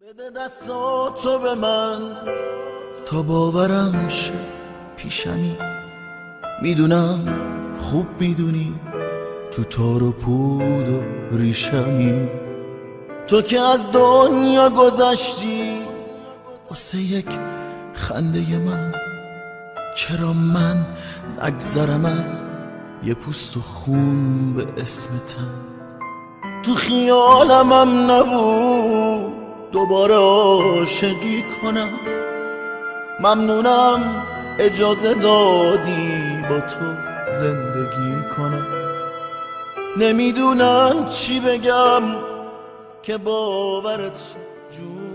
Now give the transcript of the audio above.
بده دستاتو به من تا باورم شه پیشمی. میدونم خوب میدونی تو تار و پود و ریشمی. تو که از دنیا گذشتی واسه یک خنده من، چرا من نگذرم از یه پوست و خون به اسم تن؟ تو خیالمم نبود دوباره عاشقی کنم. ممنونم اجازه دادی با تو زندگی کنم. نمیدونم چی بگم که باورت شه جون.